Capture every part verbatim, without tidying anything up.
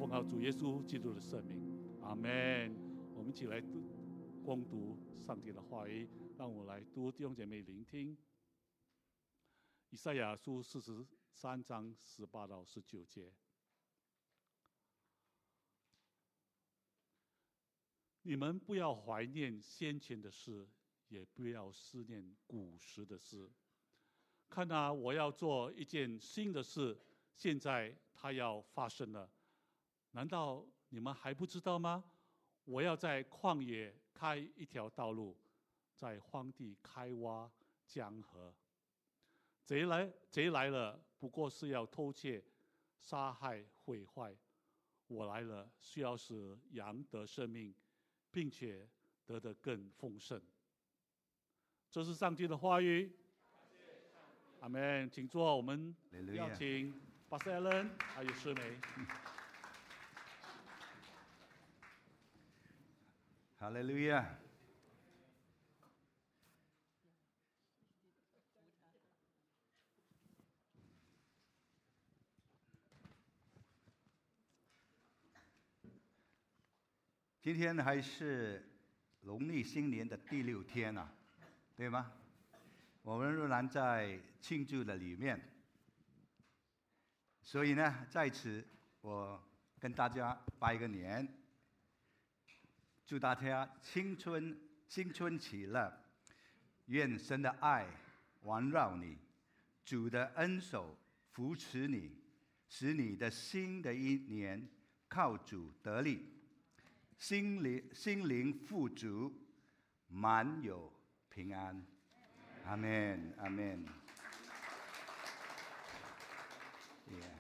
奉靠主耶稣基督的圣名，阿们。我们一起来读攻读上帝的话语，让我来读，弟兄姐妹聆听。以赛亚书四十三章十八到十九节。你们不要怀念先前的事，也不要思念古时的事。看啊，我要做一件新的事，现在它要发生了。难道你们还不知道吗？我要在旷野开一条道路，在荒地开挖江河。贼来，贼来了，不过是要偷窃、杀害、毁坏。我来了，是要使羊得生命，并且得得更丰盛。这是上帝的话语。阿们，请坐。我们邀请巴塞伦还有诗梅。 哈利路亚！今天还是农历新年的第六天啊，对吗？我们仍然在庆祝的里面，所以呢，在此我跟大家拜个年。祝大家青春新春喜乐，愿神的爱环绕你，主的恩手扶持你，使你的新的一年靠主得力，心灵心灵富足，满有平安。阿们，阿们。Yeah.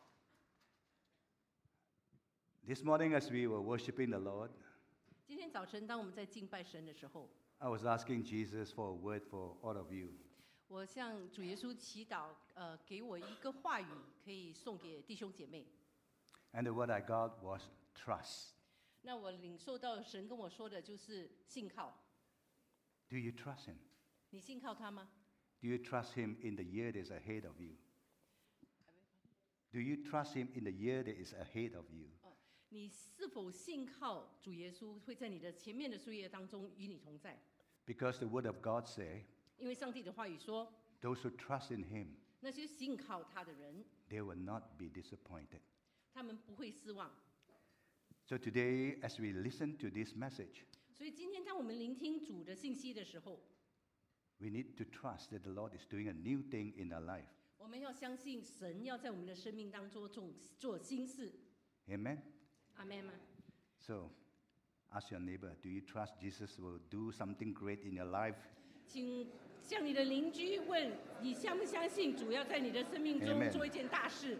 This morning, as we were worshiping the Lord, 今天早晨，当我们在敬拜神的时候， I was asking Jesus for a word for all of you. 我向主耶稣祈祷，呃，给我一个话语，可以送给弟兄姐妹。 And the word I got was trust. 那我领受到神跟我说的就是信靠。 Do you trust Him? 你信靠他吗？ Do you trust Him in the year that is ahead of you? Do you trust Him in the year that is ahead of you? 你是否信靠主耶稣会在你的前面的岁月当中与你同在？ Because the word of God say, 因为上帝的话语说， those who trust in Him, 那些信靠他的人， they will not be disappointed. 他们不会失望。 So today, as we listen to this message, 所以今天当我们聆听主的信息的时候， we need to trust that the Lord is doing a new thing in our life. 我们要相信神要在我们的生命当中做做新事。 Amen? 阿们吗？ So, ask your neighbor, do you trust Jesus will do something great in your life? 请向你的邻居问：你相不相信主要在你的生命中 Amen. 做一件大事？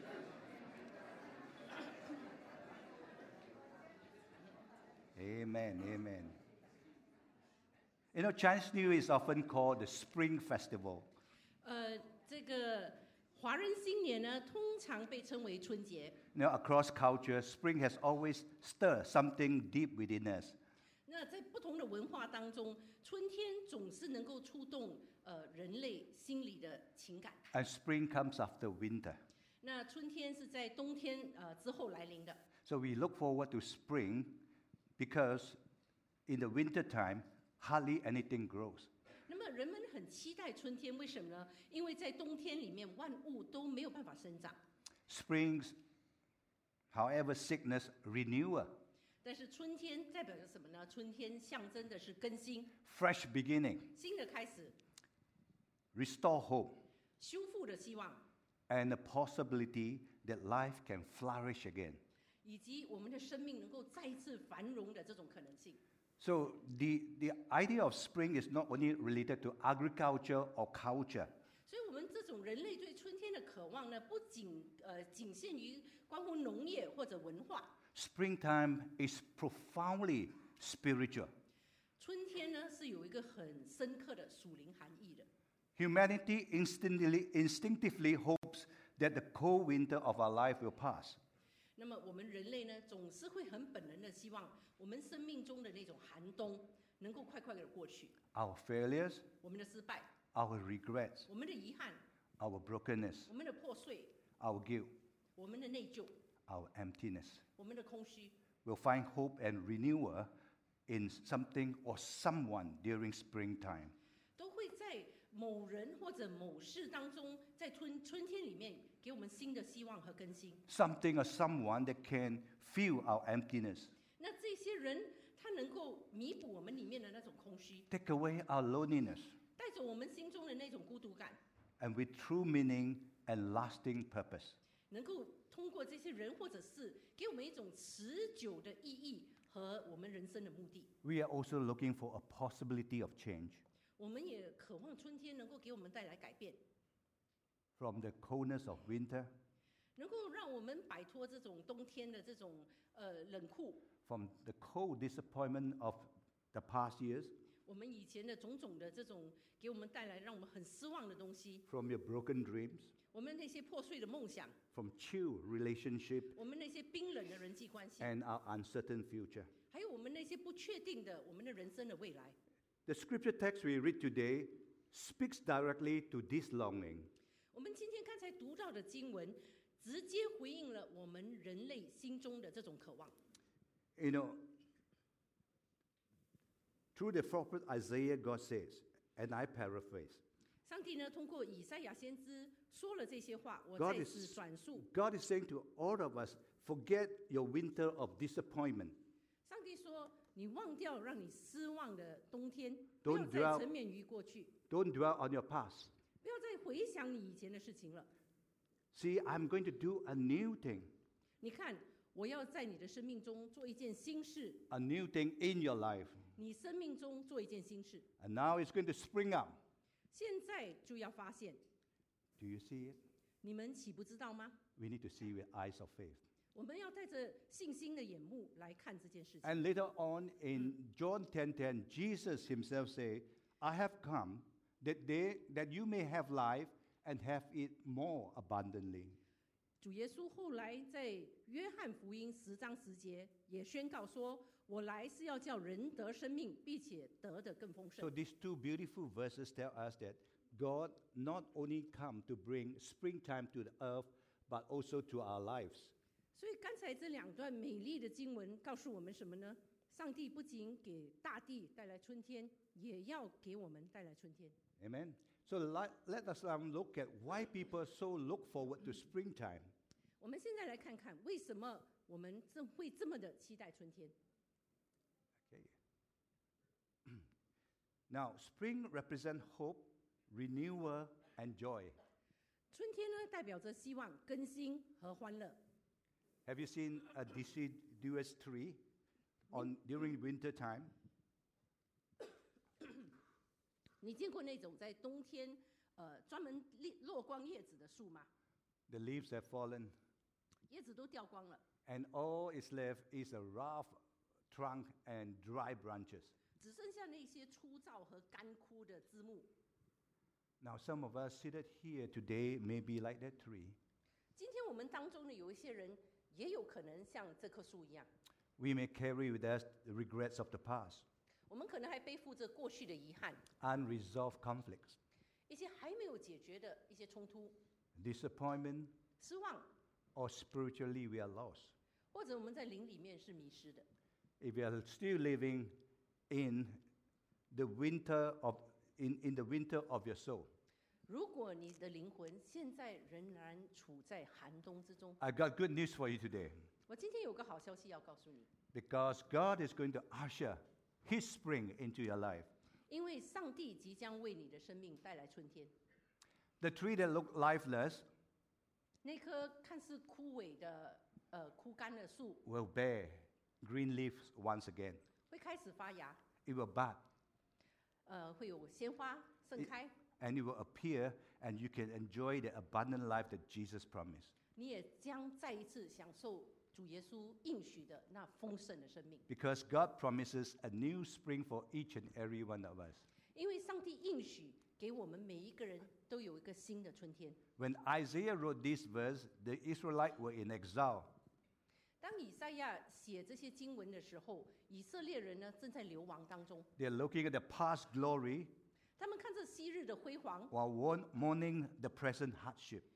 Amen, amen. You know, Chinese New Year is often called the Spring Festival. 呃，这个华人新年呢，通常被称为春节。 You know, across culture, spring has always stirred something deep within us. 那在不同的文化当中，春天总是能够触动呃人类心里的情感。 And spring comes after winter. 那春天是在冬天呃之后来临的。 So we look forward to spring because in the winter time, hardly anything grows. 那么人们很期待春天，为什么呢？因为在冬天里面，万物都没有办法生长。 Springs, however, sickness, renewal, 但是春天代表着什么呢？春天象征的是更新， fresh beginning, 新的开始， restore hope, 修复的希望， and the possibility that life can flourish again. 以及我们的生命能够再一次繁荣的这种可能性。 So the, the idea of spring is not only related to agriculture or culture. 所以，我们这种人类对春天的渴望呢，不仅呃仅限于关乎农业或者文化。 Springtime is profoundly spiritual. 春天呢，是有一个很深刻的属灵含义的。 Humanity instinctively, instinctively hopes that the cold winter of our life will pass. 那么，我们人类呢，总是会很本能的希望，我们生命中的那种寒冬能够快快的过去。 Our failures, 我们的失败， our regrets, 我们的遗憾， our brokenness, 我们的破碎， our guilt, 我们的内疚， our emptiness. 我们的空虚。 We'll find hope and renewal in something or someone during springtime. 都会在某人或者某事当中，在春春天里面给我们新的希望和更新。 Something or someone that can fill our emptiness, 那这些人，他能够弥补我们里面的那种空虚， take away our loneliness, 带走我们心中的那种孤独感， and with true meaning and lasting purpose. 能够通过这些人或者事，给我们一种持久的意义和我们人生的目的。 We are also looking for a possibility of change 我们也渴望春天能够给我们带来改变， from the coldness of winter, 能够让我们摆脱这种冬天的这种呃冷酷， from the cold disappointment of the past years, 我们以前的种种的这种给我们带来让我们很失望的东西， from your broken dreams, 我们那些破碎的梦想， from chill relationship, 我们那些冰冷的人际关系， and our uncertain future. 还有我们那些不确定的我们的人生的未来。 The scripture text we read today speaks directly to this longing. 我们今天刚才读到的经文，直接回应了我们人类心中的这种渴望。 You know, through the prophet Isaiah, God says, and I paraphrase, 上帝呢，通过以赛亚先知说了这些话，我 God 再 is- 次转述。 God is saying to all of us, forget your winter of disappointment. 上帝说：“你忘掉让你失望的冬天，不 Don't 要再 dwell- 沉湎于过去， Don't dwell on your past. 不要再回想你以前的事情了。 See, I'm going to do a new thing, 你看，我要在你的生命中做一件新事， a new thing in your life. 你生命中做一件新事， And now it's going to spring up. 现在就要发现， Do you see it? 你们岂不知道吗？ We need to see with eyes of faith. 我们要带着信心的眼目来看这件事情。 And later on in John ten ten, Jesus himself said, I have come that, they, that you may have life and have it more abundantly. 主耶稣后来在约翰福音十章十节也宣告说：“我来是要叫人得生命，并且得的更丰 So 盛。” these two beautiful verses tell us that God not only come to bring springtime to the earth, but also to our lives. 所以刚才这两段美丽的经文告诉我们什么呢？上帝不仅给大地带来春天，也要给我们带来春天。 Amen. So let, let us now look at why people so look forward to springtime. 我们现在来看看，为什么我们这会这么的期待春天？ Okay. Now, spring represents hope, renewal, and joy. 春天呢，代表着希望、更新和欢乐。 Have you seen a deciduous tree on during winter time? 你见过那种在冬天呃专门落落光叶子的树吗？ The leaves have fallen, 叶子都掉光了， and all is left is a rough trunk and dry branches. 只剩下那些粗糙和干枯的枝木。 Now, some of us seated here today may be like that tree. 今天我们当中呢，有一些人也有可能像这棵树一样， We may carry with us the regrets of the past, 我们可能还背负着过去的遗憾， unresolved conflicts, 一些还没有解决的一些冲突、 disappointment, 失望， or spiritually we are lost. 或者我们在灵里面是迷失的。 If we are still living in the winter of in, in the winter of your soul, 如果你的灵魂现在仍然处在寒冬之中， I got good news for you today. 我今天有个好消息要告诉你， Because God is going to usher His spring into your life. 因为上帝即将为你的生命带来春天。 The tree that looked lifeless 那棵看似枯萎的、呃枯干的树， will bear green leaves once again. 会开始发芽， It will bud 呃，会有鲜花盛开， and it will appear, and you can enjoy the abundant life that Jesus promised. 你也将再一次享受主耶稣应许的那丰盛的生命。 Because God promises a new spring for each and every one of us. 因为上帝应许给我们每一个人都有一个新的春天。 When Isaiah wrote this verse, the Israelites were in exile. 当以赛亚写这些经文的时候，以色列人呢正在流亡当中， They're looking at the past glory 他们看着昔日的辉煌， while warn- mourning the present hardship.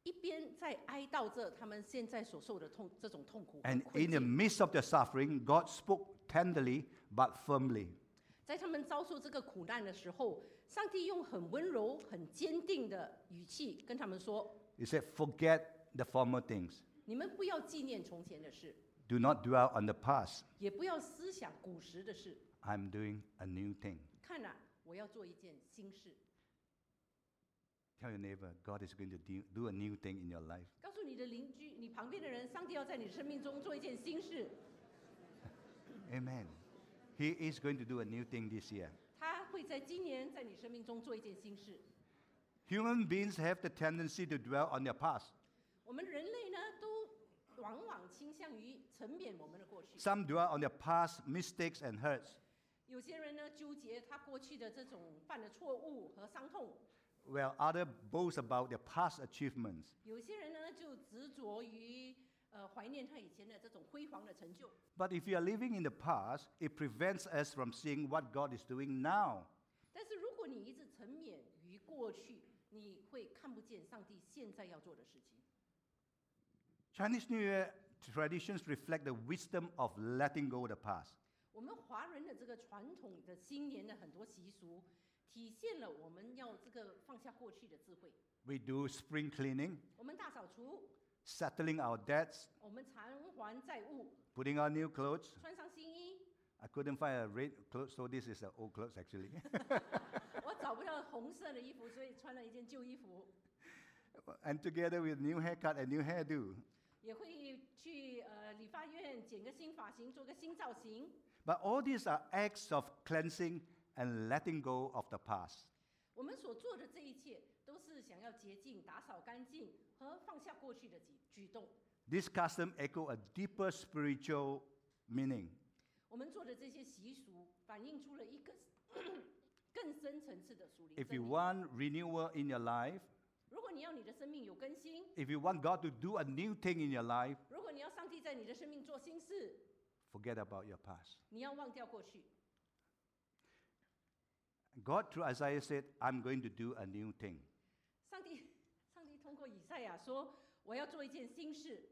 一边在哀悼着他们现在所受的痛这种痛苦和 And 困 in the 境， midst of their suffering, God spoke tenderly but firmly. 在他们遭受这个苦难的时候，上帝用很温柔、很坚定的语气跟他们说 He said, forget the former things. ：“ 你们不要纪念从前的事， Do not dwell on the past. 也不要思想古时的事。 I'm doing a new thing. 看啊，我要做一件新事。” Tell your neighbor, God is going to do, do a new thing in your life. 告诉你的邻居、你旁边的人，上帝要在你生命中做一件新事。 Amen. He is going to do a new thing this year. 他会在今年在你生命中做一件新事。 Human beings have the tendency to dwell on their past. 我们人类呢，都往往倾向于沉湎我们的过去。 Some dwell on their past mistakes and hurts, 有些人呢，纠结他过去的这种犯的错误和伤痛； while others boast about their past achievements. 有些人呢，就执着于呃怀念他以前的这种辉煌的成就。 But if you are living in the past, it prevents us from seeing what God is doing now. 但是如果你一直沉湎于过去，你会看不见上帝现在要做的事情。 Chinese New Year traditions reflect the wisdom of letting go of the past. 我们华人的这个传统的新年的很多习俗，体现了我们要这个放下过去的智慧。 We do spring cleaning, 我们大扫除， settling our debts, 我们偿还债务， putting on new clothes. 穿上新衣。 I couldn't find a red clothes, so this is the old clothes actually. 我找不到红色的衣服，所以穿了一件旧衣服。 And together with new haircut and new hairdo. 也会去呃理发院剪个新发型，做个新造型。 But all these are acts of cleansing and letting go of the past. 我们所做的这一切，都是想要洁净、打扫干净和放下过去的举举动。 This custom echo a deeper spiritual meaning. 我们做的这些习俗，反映出了一个更深层次的属灵 If 真 you 理。 want renewal in your life, 如果你要你的生命有更新， if you want God to do a new thing in your life, 如果你要上帝在你的生命做新事， forget about your past. 你要忘掉过去。 God through Isaiah said, I'm going to do a new thing. 上帝，上帝通过以赛亚说：“我要做一件新事。”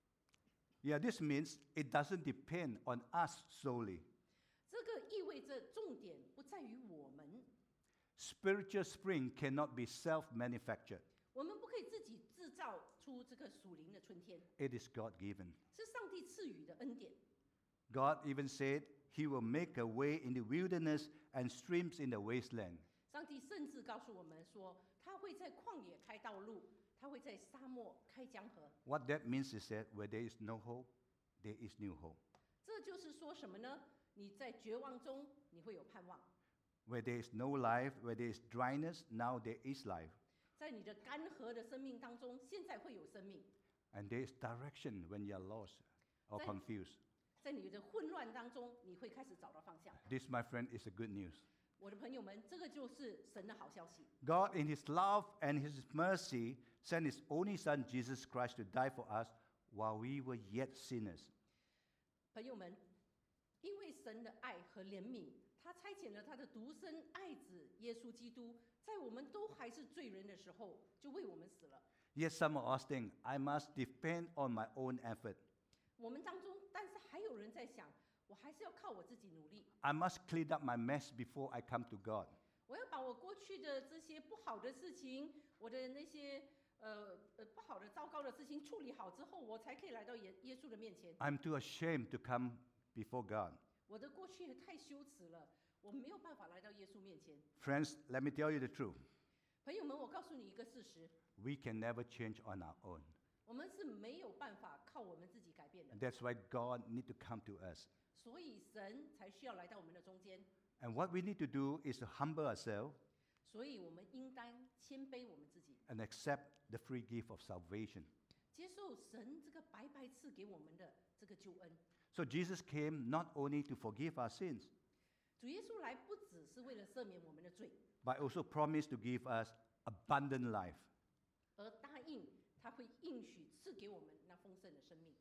Yeah, this means it doesn't depend on us solely. 这个意味着重点不在于我们， Spiritual spring cannot be self-manufactured. 我们不可以自己制造出这个属灵的春天， It is God-given. 是上帝赐予的恩典。 God even said he will make a way in the wilderness and streams in the wasteland. 上帝甚至告诉我们说，他会在旷野开道路，他会在沙漠开江河。 What that means is that where there is no hope, there is new hope. 这就是说什么呢？你在绝望中，你会有盼望； Where there is no life, where there is dryness, now there is life. 在你的干涸的生命当中，现在会有生命； And there is direction when you are lost or Thank- confused. 在你的混乱当中，你会开始找到方向。 This, my friend, is the good news. 我的朋友们，这个就是神的好消息。 God, in his love and his mercy, sent his only son, Jesus Christ, to die for us while we were yet sinners. 朋友们，因为神的爱和怜悯，他差遣了他的独生爱子耶稣基督，在我们都还是罪人的时候，就为我们死了。 Yet some of us think, I must depend on my own effort. 我们当中，但是还有人在想，我还是要靠我自己努力， I must clean up my mess before I come to God. 我要把我过去的这些不好的事情，我的那些呃呃不好的、糟糕的事情处理好之后，我才可以来到耶耶稣的面前。 I'm too ashamed to come before God. 我的过去太羞耻了，我没有办法来到耶稣面前。 Friends, let me tell you the truth. 朋友们，我告诉你一个事实， We can never change on our own. 我们是没有办法靠我们自己改变的。 That's why God need to come to us. 所以神才需要来到我们的中间， And what we need to do is to humble ourselves 所以我们应当谦卑我们自己， and accept the free gift of salvation. 接受神这个白白赐给我们的这个救恩。 So Jesus came not only to forgive our sins, 主耶稣来不只是为了赦免我们的罪， but also promised to give us abundant life. 而答应他会应许赐给我们那丰盛的生命。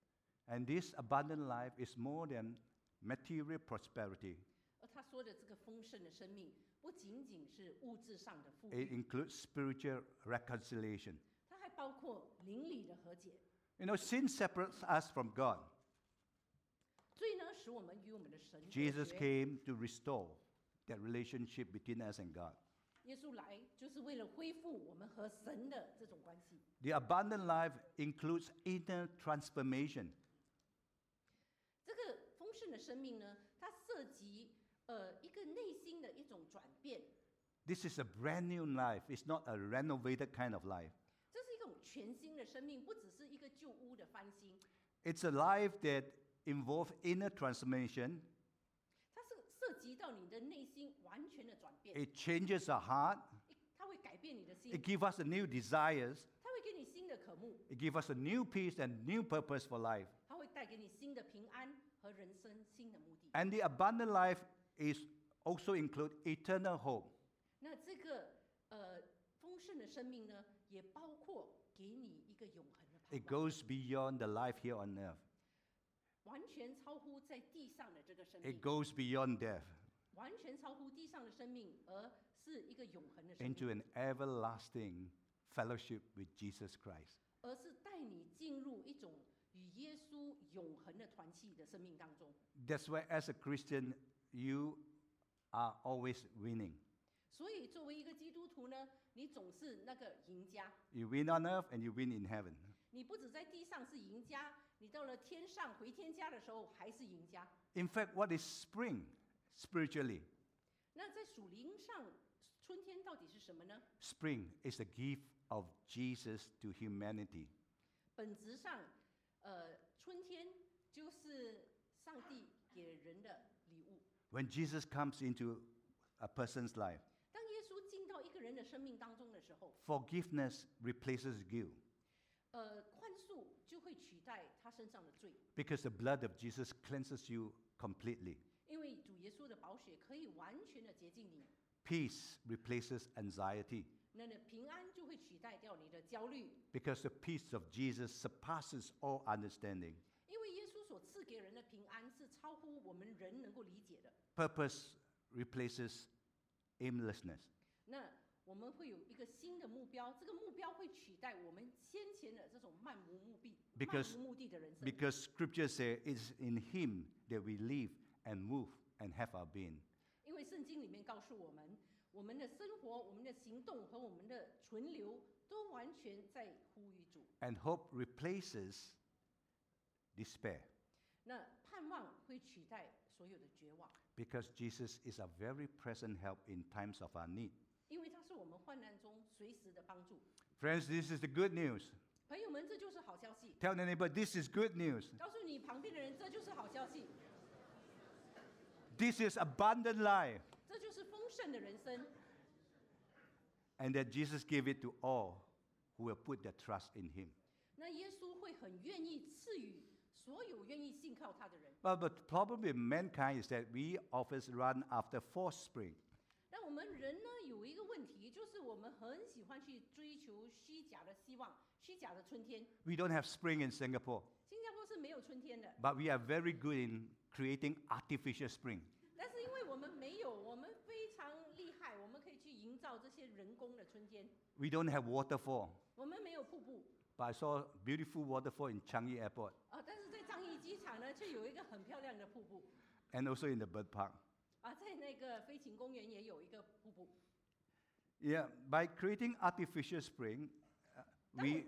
And this abundant life is more than material prosperity. 而他说的这个丰盛的生命，不仅仅是物质上的富 It 裕， includes spiritual reconciliation. 它还包括邻里的和解。 You know, sin separates us from God. 罪呢，使我们与我们的神隔 Jesus 绝。 came to restore that relationship between us and God. 耶稣来就是为了恢复我们和神的这种关系。 The abundant life includes inner transformation. 这个丰盛的生命呢，它涉及呃一个内心的一种转变， This is a brand new life. It's not a renovated kind of life. 这是一种全新的生命，不只是一个旧屋的翻新， It's a life that involves inner transformation. 它是涉及到你的内心完全的转变， It changes our heart. 它会改变你的心， It gives us a new desires. 它会给你新的渴慕， It gives us a new peace and new purpose for life. 它会带给你新的平安和人生新的目的。 And the abundant life is also include eternal hope. 那这个呃丰盛的生命呢，也包括给你一个永恒的盼 It 望， goes beyond the life here on earth. 完全超乎在地上的这个生 It 命， goes beyond death 完全超乎地上的生命，而是一个永恒的生 into 命， an everlasting fellowship with Jesus Christ. 而是带你进入一种与耶稣永恒的团契的生命当中。 That's why, as a Christian, you are always winning. 所以，作为一个基督徒呢，你总是那个赢家。 You win on earth and you win in heaven. 你不止在地上是赢家，你到了天上回天家的时候还是赢家。 In fact, what is spring spiritually? 那在属灵上，春天到底是什么呢？ Spring is the gift of Jesus to humanity. 本质上，呃，春天就是上帝给人的礼物。 When Jesus comes into a person's life, 当耶稣进到一个人的生命当中的时候， forgiveness replaces guilt 呃，宽恕就会取代他身上的罪， because the blood of Jesus cleanses you completely. 因为主耶稣的宝血可以完全的洁净你。 Peace replaces anxiety 那呢，平安就会取代掉你的焦虑， because the peace of Jesus surpasses all understanding. 因为耶稣所赐给人的平安是超乎我们人能够理解的。 Purpose replaces aimlessness. 那我们会有一个新的目标，这个目标会取代我们先前的这种漫无目的、漫 Because- 无目的的人生。 Because scripture says it's in him that we live and move and have our being. 因为圣经里面告诉我们，我们的生活、我们的行动和我们的存留，都完全在呼吁主。 And hope replaces despair 那盼望会取代所有的绝望， because Jesus is a very present help in times of our need. 因为他是我们患难中随时的帮助。 Friends, this is the good news. 朋友们，这就是好消息。 Tell the neighbor, this is good news. 告诉你旁边的人，这就是好消息， This is abundant life. 这就是丰盛的人生。 And that Jesus gave it to all who will put their trust in him. 那耶稣会很愿意赐予所有愿意信靠他的人。 But the problem with mankind is that we always run after false spring. 那我们人呢，有一个问题，就是我们很喜欢去追求虚假的希望、虚假的春天。 We don't have spring in Singapore, 新加坡是没有春天的， but we are very good in creating artificial spring. 但是因为我们没有，我们非常厉害，我们可以去营造这些人工的春天。 We don't have waterfall, 我们没有瀑布 but I saw beautiful waterfall in Changi Airport 啊，但是在樟宜机场呢，却有一个很漂亮的瀑布 and also in the bird park. 啊，在那个飞禽公园也有一个瀑布。 Yeah, by creating artificial spring, uh, we,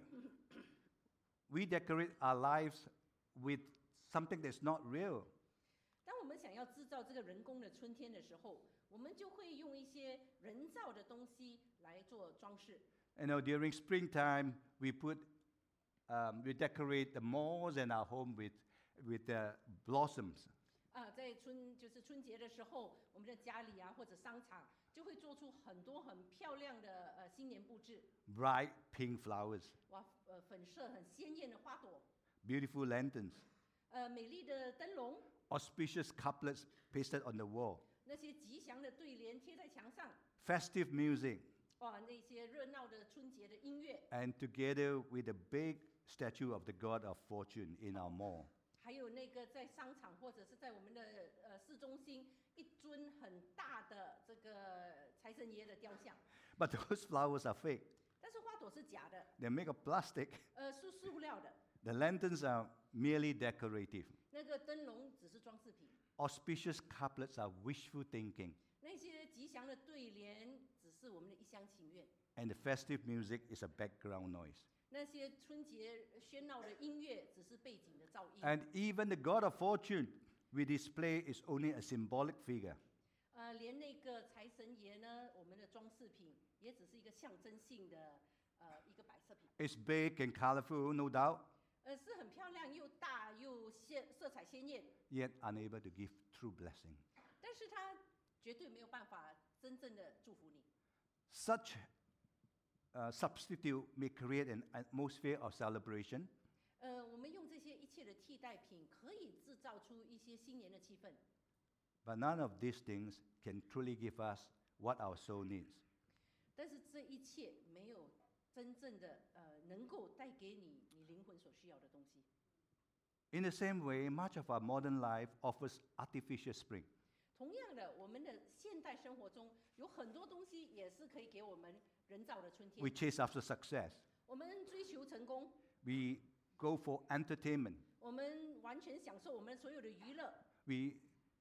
we decorate our lives with something that's not real. 当我们想要制造这个人工的春天的时候，我们就会用一些人造的东西来做装饰。 You know, during springtime, we put, um, we decorate the malls and our home with, with uh, blossoms. 啊，在春就是春节的时候，我们的家里啊或者商场就会做出很多很漂亮的呃新年布置， Bright pink flowers, 哇，呃粉色很鲜艳的花朵， beautiful lanterns, 呃美丽的灯笼， auspicious couplets pasted on the wall, 那些吉祥的对联贴在墙上， festive music, 哇，那些热闹的春节的音乐， and together with a big statue of the god of fortune in our mall. 还有那个在商场或者是在我们的呃市中心一尊很大的这个财神爷的雕像， But those flowers are fake. 但是花朵朵是假的， They're made of plastic. 呃，是塑料的， The lanterns are merely decorative. 那个灯笼只是装饰品， Auspicious couplets are wishful thinking. 那些吉祥的对联只是我们的一厢情愿， And the festive music is a background noise. 那些春节喧闹的音乐只是背景的噪音。 And even the god of fortune we display is only a symbolic figure. 呃，连那个财神爷呢，我们的装饰品也只是一个象征性的呃一个摆设品， It's big and colorful, no doubt, 呃，是很漂亮又大又鲜色彩鲜艳， yet unable to give true blessing. 但是它绝对没有办法真正的祝福你。 Such uh, substitute may create an atmosphere of celebration, 呃，我们用这些一切的替代品，可以制造出一些新年的气氛， but none of these things can truly give us what our soul needs. 但是这一切没有真正的呃能够带给你你灵魂所需要的东西。 In the same way, much of our modern life offers artificial spring. 同样的，我们的现代生活中有很多东西也是可以给我们人造的春天。 We chase after success. 我们追求成功， We go for entertainment. 我们完全享受我们所有的娱乐， We,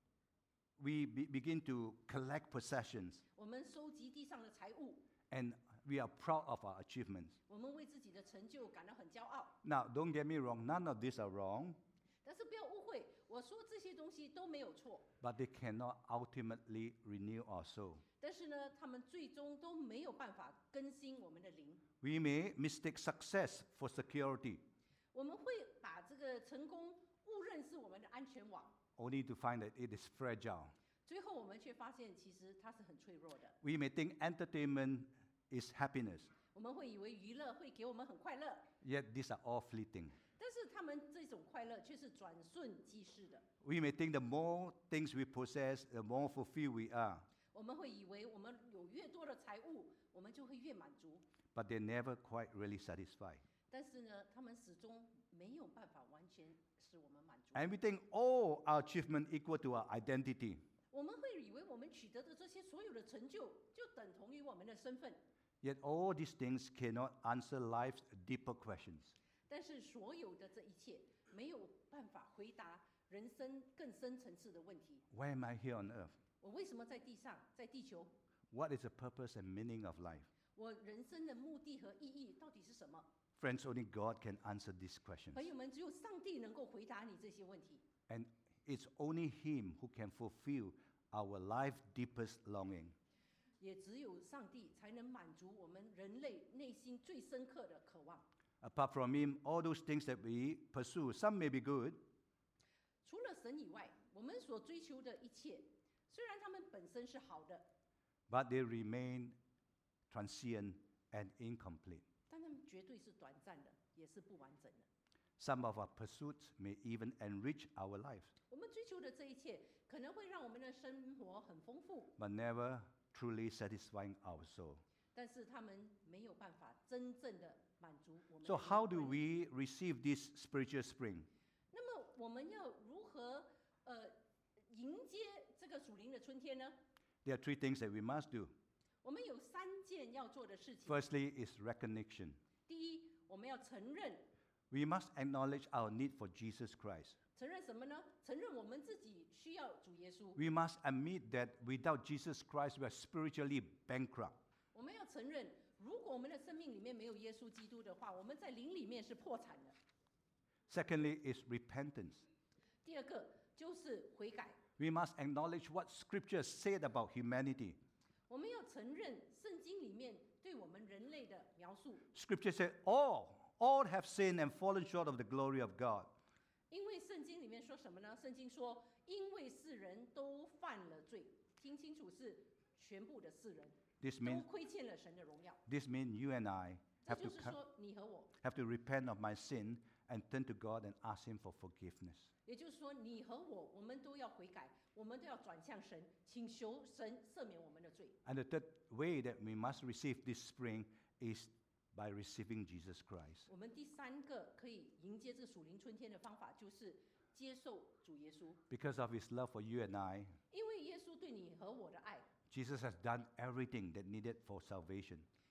we be- begin to collect possessions, 我们收集地上的财物， and we are proud of our achievements. 我们为自己的成就感到很骄傲。 Now, don't get me wrong, none of these are wrong, 但是不要误会，我说这些东西都没有错， but they cannot ultimately renew our soul. 但是呢，他们最终都没有办法更新我们的灵。 We may mistake success for security, 我们会把这个成功误认是我们的安全网， only to find that it is fragile. 最后我们却发现其实它是很脆弱的。 We may think entertainment is happiness, 我们会以为娱乐会给我们很快乐， yet these are all fleeting. 但是他们这种快乐却是转瞬即逝的。 We may think the more things we possess, the more fulfilled we are, 我们会以为我们有越多的财物，我们就会越满足。 but they're never quite really satisfied. 但是呢，他们始终没有办法完全使我们满足。 And we think all our achievement equal to our identity. 我们会以为我们取得的这些所有的成就，就等同于我们的身份。 Yet all these things cannot answer life's deeper questions. 但是所有的这一切，没有办法回答人生更深层次的问题。 Why am I here on earth? 我为什么在地上，在地球？ What is the purpose and meaning of life? 我人生的目的和意义到底是什么？ Friends, only God can answer these questions. 朋友们，只有上帝能够回答你这些问题。 And it's only Him who can fulfill our life's deepest longing. 也只有上帝才能满足我们人类内心最深刻的渴望。 Apart from Him, all those things that we pursue, some may be good, 除了神以外，我们所追求的一切，虽然它们本身是好的， but they remain transient and incomplete. 但它们绝对是短暂的，也是不完整的。 Some of our pursuits may even enrich our lives, 我们追求的这一切，可能会让我们的生活很丰富， but never truly satisfying our soul. 但是他们没有办法真正的满足我们的 So, 灵 how do 魂 we receive this spiritual spring? 那么我们要如何呃迎接这个属灵的春天呢？ There are three things that we must do. 我们有三件要做的事情。 Firstly, is recognition. 第一，我们要承认， We must acknowledge our need for Jesus Christ. 承认什么呢？承认我们自己需要主耶稣。 We must admit that without Jesus Christ, we are spiritually bankrupt. 我们要承认，如果我们的生命里面没有耶稣基督的话，我们在灵里面是破产的。 Secondly, is repentance. 第二个就是悔改， We must acknowledge what Scripture said about humanity. 我们要承认圣经里面对我们人类的描述， Scripture said, all, all have sinned and fallen short of the glory of God. 因为圣经里面说什么呢？圣经说，因为世人都犯了罪，听清楚是全部的世人 This 都 means, 亏欠了神的荣耀。 this means you and I 这 have to, 就是 co- 说，你和我， have to repent of my sin and turn to God and ask Him for forgiveness. 也就是说，你和我，我们都要悔改，我们都要转向神，请求神赦免我们的罪。 And the third way that we must receive this spring is by receiving Jesus Christ. 我们第三个可以迎接这属灵春天的方法，就是接受主耶稣， Because of His love for you and I, 因为耶稣对你和我的爱， Jesus has done everything that needed for salvation.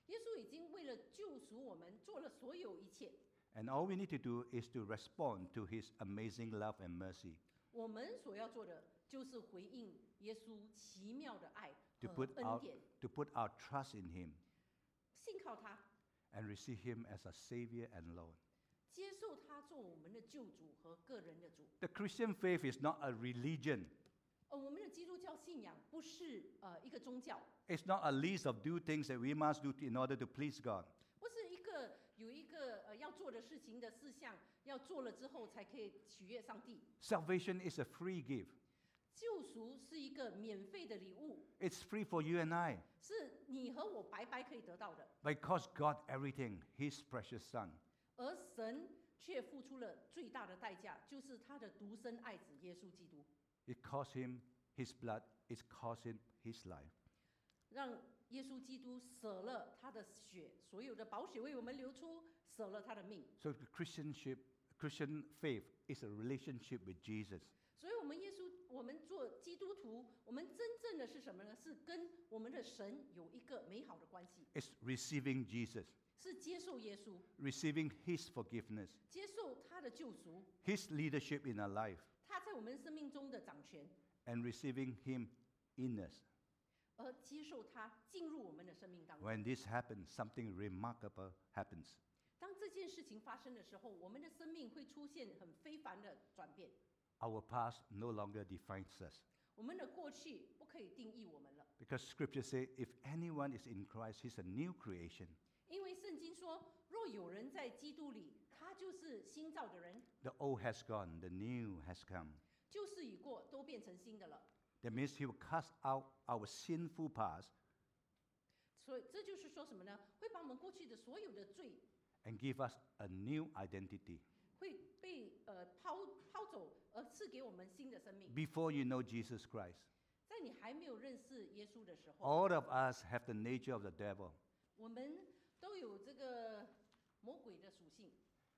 耶稣已经为了救赎我们做了所有一切， And all we need to do is to respond to his amazing love and mercy, 我们所要做的就是回应耶稣奇妙的爱 to 和 put 恩 our, 典， to put our trust in him 信靠他， and receive him as a Savior and Lord. 接受他做我们的救主和个人的主。 The Christian faith is not a religion. 呃，我们的基督教信仰不是呃一个宗教， It's not a list of do things that we must do in order to please God. 不是一个有一个呃要做的事情的事项，要做了之后才可以取悦上帝。 Salvation is a free gift. 救赎是一个免费的礼物， It's free for you and I 是你和我白白可以得到的， because God everything, his precious son. 而神却付出了最大的代价，就是他的独生爱子耶稣基督， It cost him his blood, it cost him his life. 让耶稣基督舍了他的血，所有的宝血为我们流出，舍了他的命。 So the Christianship, Christian faith is a relationship with Jesus. 所以，我们耶稣，我们做基督徒，我们真正的是什么呢？是跟我们的神有一个美好的关系， It's receiving Jesus, 是接受耶稣， receiving his forgiveness, 接受他的救赎， his leadership in our life, 他在我们生命中的掌权， and receiving him in us. 而接受他进入我们的生命当中。 When this happens, something remarkable happens. 当这件事情发生的时候，我们的生命会出现很非凡的转变。 Our past no longer defines us. 我们的过去不可以定义我们了， Because scripture says, if anyone is in Christ, he's a new creation. 因为圣经说，若有人在基督里，他就是新造的人， The old has gone, the new has come. 旧事已过，都变成新的了。 That means he will cast out our sinful past 所以这就是说什么呢？会把我们过去的所有的罪 and give us a new identity. 会被呃抛抛走，而赐给我们新的生命。 Before you know Jesus Christ, 在你还没有认识耶稣的时候， all of us have the nature of the devil. 我们都有这个魔鬼的属性。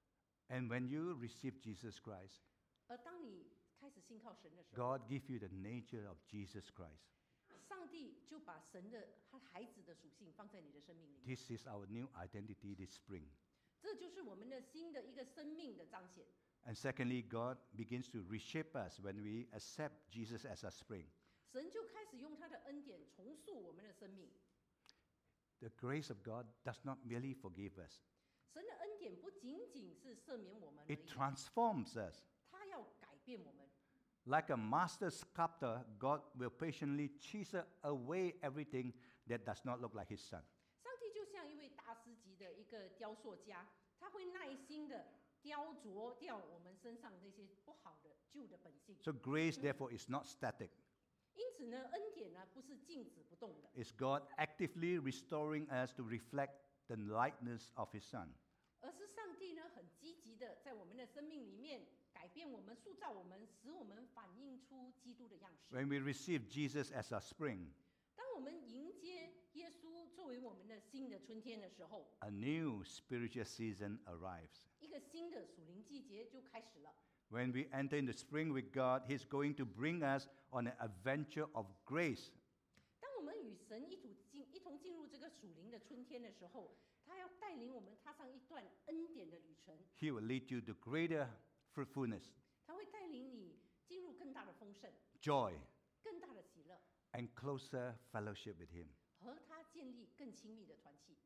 And when you receive Jesus Christ, 而当你开始信靠神的时候， God gives you the nature of Jesus Christ. 上帝就把神的他孩子的属性放在你的生命里面。 This is our new identity this spring. 这就是我们的新的一个生命的彰显。 And secondly, God begins to reshape us when we accept Jesus as a spring. 神就开始用他的恩典重塑我们的生命。 The grace of God does not merely forgive us, 神的恩典不仅仅是赦免我们而 it 已， transforms us. 他要改变我们。 Like a master sculptor, God will patiently chisel away everything that does not look like his son. 上帝就像一位大师级的一个雕塑家，他会耐心的雕琢掉我们身上那些不好的旧的本性。 So grace, therefore, is not static. 因此呢，恩典呢不是静止不动的， It's God actively restoring us to reflect the likeness of his son. 而是上帝呢很积极的在我们的生命里面改变我们、塑造我们，使我们反映出基督的样式。 When we receive Jesus as a spring, 当我们迎接耶稣作为我们的新的春天的时候， a new spiritual season arrives. 一个新的属灵季节就开始了。 When we enter into spring with God, he's going to bring us on an adventure of grace. 当我们与神一同进一同进入这个属灵的春天的时候，他要带领我们踏上一段恩典的旅程， He will lead you to greater fruitfulness, 他会带领你进入更大的丰盛、 joy, 更大的喜乐， and closer fellowship with him. 和他建立更亲密的团契。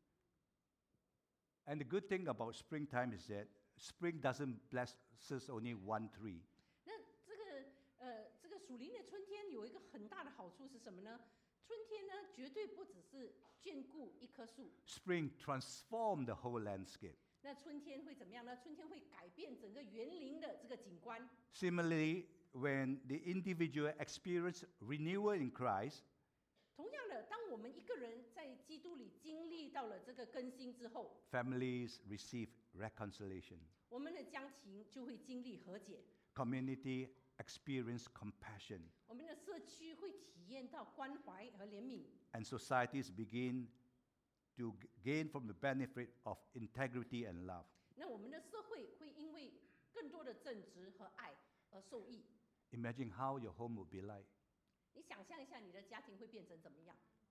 And the good thing about springtime is that spring doesn't bless us only one tree. 那这个呃，这个属灵的春天有一个很大的好处是什么呢？春天呢，绝对不只是眷顾一棵树。 Spring transforms the whole landscape. 那春天会怎么样呢？春天会改变整个园林的这个景观。 Similarly, when the individual experience renewal in Christ, 同样的，当我们一个人在基督里经历到了这个更新之后， families receive reconciliation. 我们的家庭就会经历和解， Community experience compassion. 我们的社区会体验到关怀和怜悯， And societies begin to g- gain from the benefit of integrity and love. 那我们的社会会因为更多的正直和爱而受益。 Imagine how your home would be like. 你想象一下，你的家庭会变成怎么样？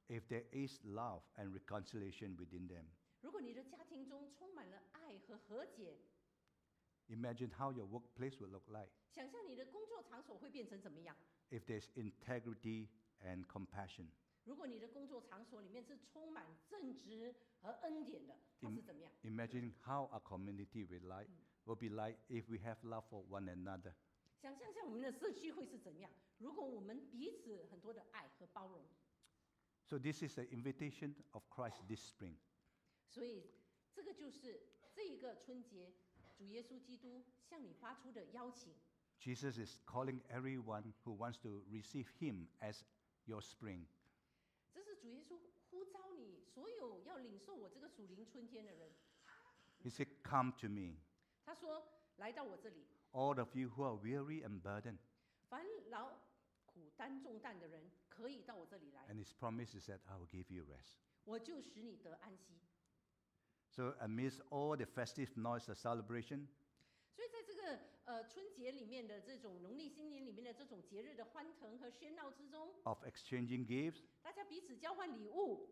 if there is love and reconciliation within them, 如果你的家庭中充满了爱和和解， imagine how your workplace will look like. 想象你的工作场所会变成怎么样？ If there's integrity and compassion, 如果你的工作场所里面是充满正直和恩典的，它是怎么样？ imagine how a community will like will be like if we have love for one another. 想象一下我们的社区会是怎样？如果我们彼此很多的爱和包容， So this is the invitation of Christ this spring. 所以这个就是这一个春节，主耶稣基督向你发出的邀请。 Jesus is calling everyone who wants to receive him as your spring. 这是主耶稣呼召你所有要领受我这个属灵春天的人。 He said, "Come to me, 他说：“来到我这里， all of you who are weary and burdened." 凡劳苦担重担的人，可以到我这里来， And his promise is that I will give you rest. 我就使你得安息。” So amidst all the festive noise of celebration, 所以在这个呃春节里面的这种农历新年里面的这种节日的欢腾和喧闹之中， of exchanging gifts, 大家彼此交换礼物，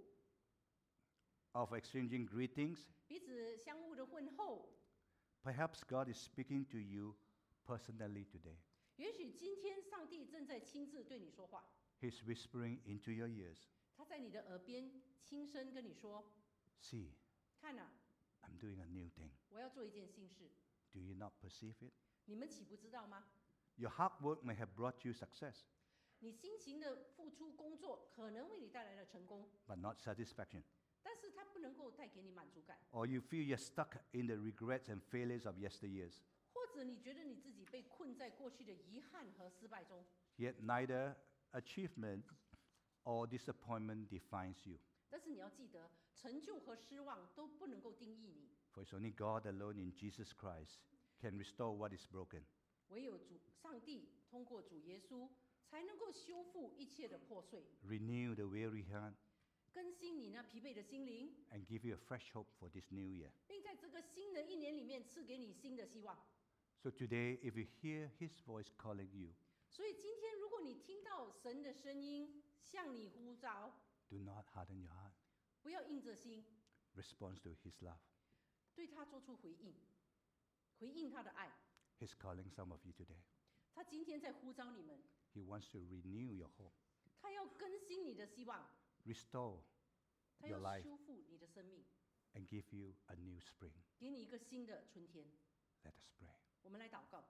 of exchanging greetings, 彼此相互的问候。 perhaps God is speaking to you personally today. 也许今天上帝正在亲自对你说话， He's whispering into your ears, 他在你的耳边轻声跟你说 "See, 看啊， I'm doing a new thing. 我要做一件新事， Do you not perceive it? 你们岂不知道吗？ Your hard work may have brought you success, 你辛勤的付出工作可能为你带来了成功， but not satisfaction. 但是它不能够带给你满足感， Or you feel you're stuck in the regrets and failures of yesteryears. 或者你觉得你自己被困在过去的遗憾和失败中。 Yet neither achievement or disappointment defines you. 但是你要记得，成就和失望都不能够定义你， For it's only God alone in Jesus Christ can restore what is broken. 唯有主上帝通过主耶稣才能够修复一切的破碎， Renew the weary heart 更新你那疲惫的心灵， and give you a fresh hope for this new year. 并在这个新的一年里面赐给你新的希望。 So today, if you hear His voice calling you, 所以今天，如果你听到神的声音向你呼召， do not harden your heart. 不要硬着心， Respond to His love. 对他做出回应，回应他的爱。 He's calling some of you today. 他今天在呼召你们， He wants to renew your hope, 他要更新你的希望， restore 他 your 要 life, 修复你的生命， and give you a new spring. 给你一个新的春天。 Let us pray. 我们来祷告。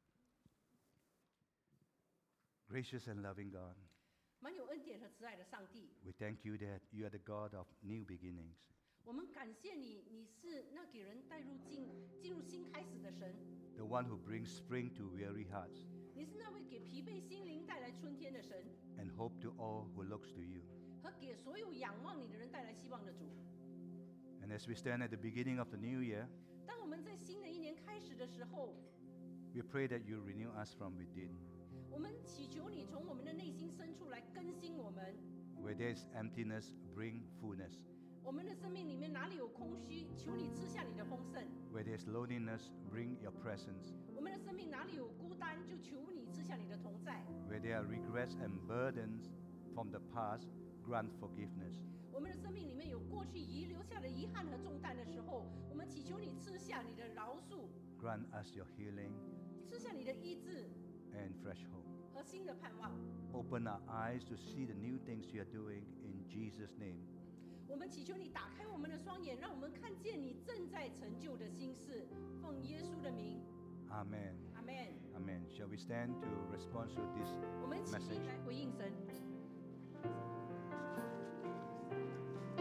Gracious and loving God, 满有恩典和慈爱的上帝， we thank you that you are the God of new beginnings. 我们感谢你，你是那给人带入进进入新开始的神， The one who brings spring to weary hearts 你是那位给疲惫心灵带来春天的神， and hope to all who looks to you. 和给所有仰望你的人带来希望的主。 And as we stand at the beginning of the new year, 当我们在新的一年开始的时候， we pray that you renew us from within. 我们祈求你从我们的内心深处来更新我们。 Where there is emptiness, bring fullness. 我们的生命里面哪里有空虚，求你赐下你的丰盛； Where there is loneliness, bring your presence. 我们的生命哪里有孤单，就求你赐下你的同在； Where there are regrets and burdens from the past, grant forgiveness. 我们的生命里面有过去遗留下的遗憾和重担的时候，我们祈求你赐下你的饶恕， Grant us your healing 赐下你的医治 and fresh hope. 和新的盼望。 Open our eyes to see the new things you are doing in Jesus' name. 我们祈求你打开我们的双眼，让我们看见你正在成就的心事。奉耶稣的名， Amen. 阿门。 Amen. Shall we stand to respond to this 我们起立 message? 来回应神。